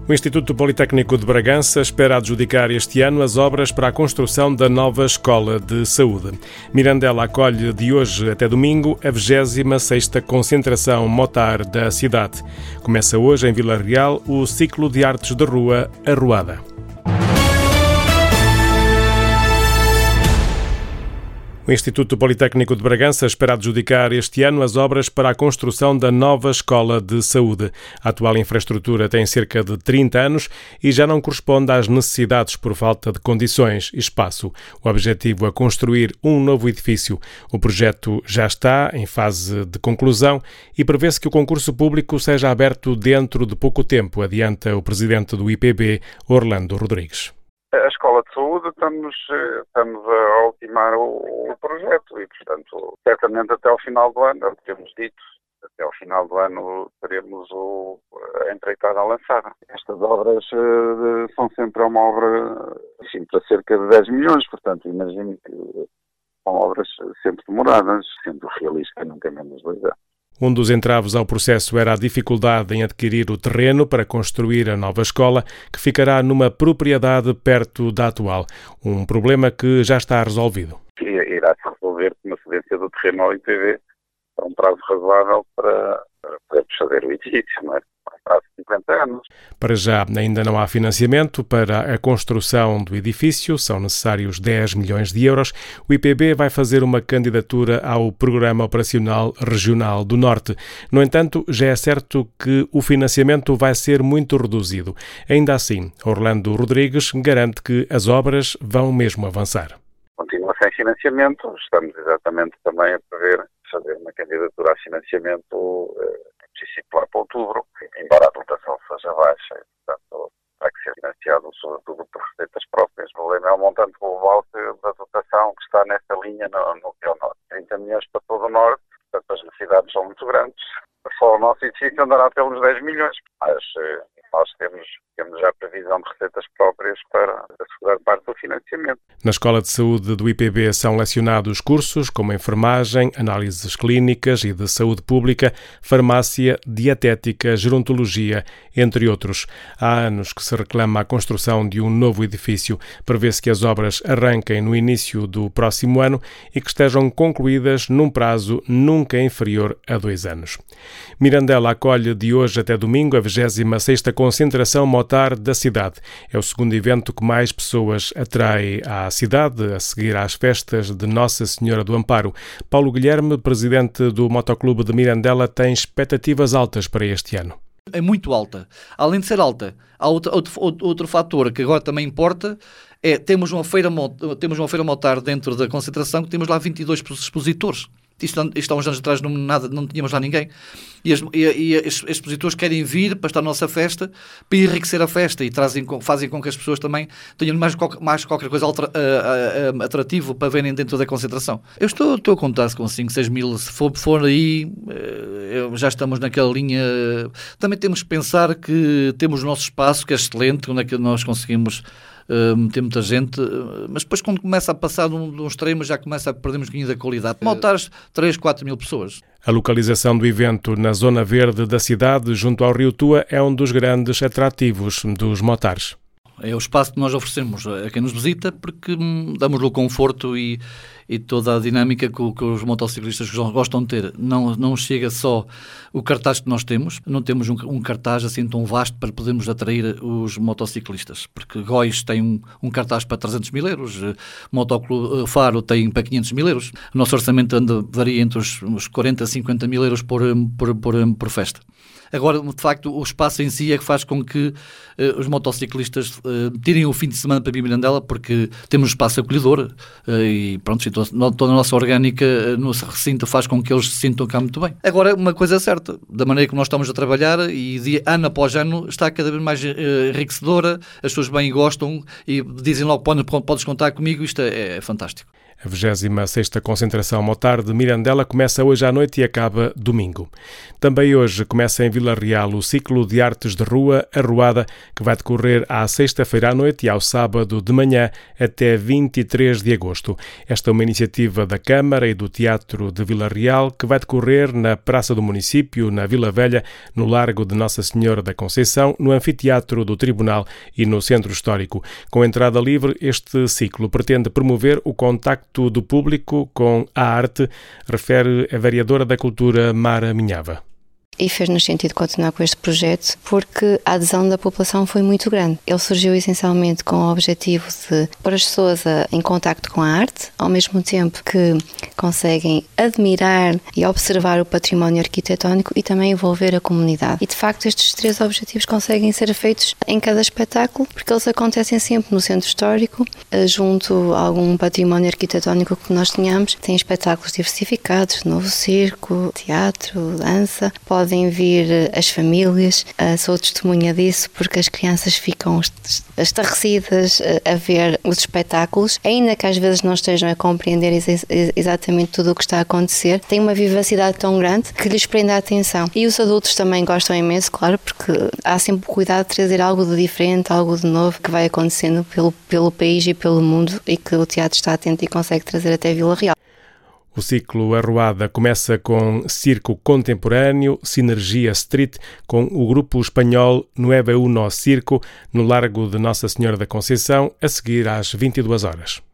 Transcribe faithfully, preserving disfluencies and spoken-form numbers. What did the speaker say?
O Instituto Politécnico de Bragança espera adjudicar este ano as obras para a construção da nova Escola de Saúde. Mirandela acolhe de hoje até domingo a vigésima sexta concentração motar da cidade. Começa hoje em Vila Real o ciclo de artes de rua Arruada. O Instituto Politécnico de Bragança espera adjudicar este ano as obras para a construção da nova Escola de Saúde. A atual infraestrutura tem cerca de trinta anos e já não corresponde às necessidades por falta de condições e espaço. O objetivo é construir um novo edifício. O projeto já está em fase de conclusão e prevê-se que o concurso público seja aberto dentro de pouco tempo, adianta o presidente do I P B, Orlando Rodrigues. A Escola de Saúde, estamos, estamos a ultimar o, o projeto e, portanto, certamente até ao final do ano, é o que temos dito, até ao final do ano teremos o, a empreitada lançada. Estas obras uh, são sempre uma obra, assim, para cerca de dez milhões, portanto, imagino que são obras sempre demoradas, sendo realista, nunca menos dois anos. Um dos entraves ao processo era a dificuldade em adquirir o terreno para construir a nova escola, que ficará numa propriedade perto da atual. Um problema que já está resolvido. Irá-se resolver com uma cedência do terreno ao I P B a um prazo razoável para, para fazer o edifício, não é? Um prazo de cinquenta anos. Para já ainda não há financiamento para a construção do edifício, são necessários dez milhões de euros. O I P B vai fazer uma candidatura ao Programa Operacional Regional do Norte. No entanto, já é certo que o financiamento vai ser muito reduzido. Ainda assim, Orlando Rodrigues garante que as obras vão mesmo avançar. Continua sem financiamento, estamos exatamente também a prever fazer uma candidatura a financiamento em princípio lá para outubro, embora a dotação seja baixa, e, portanto, terá que ser financiado sobretudo por receitas próprias. O problema é o montante global da dotação que está nessa linha no, no Rio Norte. trinta milhões para todo o Norte, portanto as necessidades são muito grandes. Só o nosso edifício andará pelos dez milhões, mas eh, nós temos, temos já previsão de receitas próprias para assegurar parte do financiamento. Na Escola de Saúde do I P B são lecionados cursos como enfermagem, análises clínicas e de saúde pública, farmácia, dietética, gerontologia, entre outros. Há anos que se reclama a construção de um novo edifício. Prevê-se que as obras arranquem no início do próximo ano e que estejam concluídas num prazo nunca inferior a dois anos. Mirandela acolhe de hoje até domingo a vigésima sexta concentração motar da cidade. É o segundo evento que mais pessoas atrai à cidade, a seguir às festas de Nossa Senhora do Amparo. Paulo Guilherme, presidente do Motoclube de Mirandela, tem expectativas altas para este ano. É muito alta. Além de ser alta, há outro, outro, outro fator que agora também importa, é temos uma feira, temos uma feira motar dentro da concentração que temos lá vinte e dois expositores. Isto, isto há uns anos atrás não, nada, não tínhamos lá ninguém. E, as, e, e os expositores querem vir para estar na nossa festa, para enriquecer a festa e trazem, fazem com que as pessoas também tenham mais, mais qualquer coisa alter, uh, uh, atrativo para verem dentro da concentração. Eu estou, estou a contar com cinco, seis mil, se for, for aí, uh, já estamos naquela linha. Também temos que pensar que temos o nosso espaço, que é excelente, onde é que nós conseguimos Uh, meter muita gente, uh, mas depois quando começa a passar de um, de um extremo já começa a perder um bocadinho da qualidade. Montares três, quatro mil pessoas. A localização do evento na zona verde da cidade, junto ao Rio Tua, é um dos grandes atrativos dos motares. É o espaço que nós oferecemos a quem nos visita porque hum, damos-lhe o conforto e, e toda a dinâmica que, que os motociclistas gostam de ter. Não, não chega só o cartaz que nós temos, não temos um, um cartaz assim tão vasto para podermos atrair os motociclistas, porque Góis tem um, um cartaz para trezentos mil euros, Motoclube Faro tem para quinhentos mil euros. O nosso orçamento anda, varia entre os, os quarenta a cinquenta mil euros por, por, por, por festa. Agora, de facto, o espaço em si é que faz com que uh, os motociclistas uh, tirem o fim de semana para Mirandela, porque temos um espaço acolhedor uh, e pronto, e toda, toda a nossa orgânica uh, no recinto faz com que eles se sintam cá muito bem. Agora, uma coisa é certa, da maneira que nós estamos a trabalhar e de ano após ano está cada vez mais uh, enriquecedora, as pessoas bem gostam e dizem logo, podes contar comigo, isto é, é fantástico. A vigésima sexta concentração Motar de Mirandela começa hoje à noite e acaba domingo. Também hoje começa em Vila Real o ciclo de artes de rua Arruada, que vai decorrer à sexta-feira à noite e ao sábado de manhã até vinte e três de agosto. Esta é uma iniciativa da Câmara e do Teatro de Vila Real que vai decorrer na Praça do Município, na Vila Velha, no Largo de Nossa Senhora da Conceição, no Anfiteatro do Tribunal e no Centro Histórico. Com entrada livre, este ciclo pretende promover o contacto do público com a arte, refere a vereadora da Cultura Mara Minhava. E fez-nos sentido continuar com este projeto porque a adesão da população foi muito grande. Ele surgiu essencialmente com o objetivo de pôr as pessoas a, em contacto com a arte, ao mesmo tempo que conseguem admirar e observar o património arquitetónico e também envolver a comunidade. E de facto estes três objetivos conseguem ser feitos em cada espetáculo porque eles acontecem sempre no centro histórico, junto a algum património arquitetónico que nós tenhamos. Tem espetáculos diversificados, novo circo, teatro, dança. Pode Podem vir as famílias, sou testemunha disso, porque as crianças ficam estarrecidas a ver os espetáculos, ainda que às vezes não estejam a compreender exatamente tudo o que está a acontecer, tem uma vivacidade tão grande que lhes prende a atenção. E os adultos também gostam imenso, claro, porque há sempre o cuidado de trazer algo de diferente, algo de novo que vai acontecendo pelo, pelo país e pelo mundo e que o teatro está atento e consegue trazer até Vila Real. O ciclo Arruada começa com circo contemporâneo, Sinergia Street, com o grupo espanhol Nueve Uno Circo, no Largo de Nossa Senhora da Conceição, a seguir às vinte e duas horas.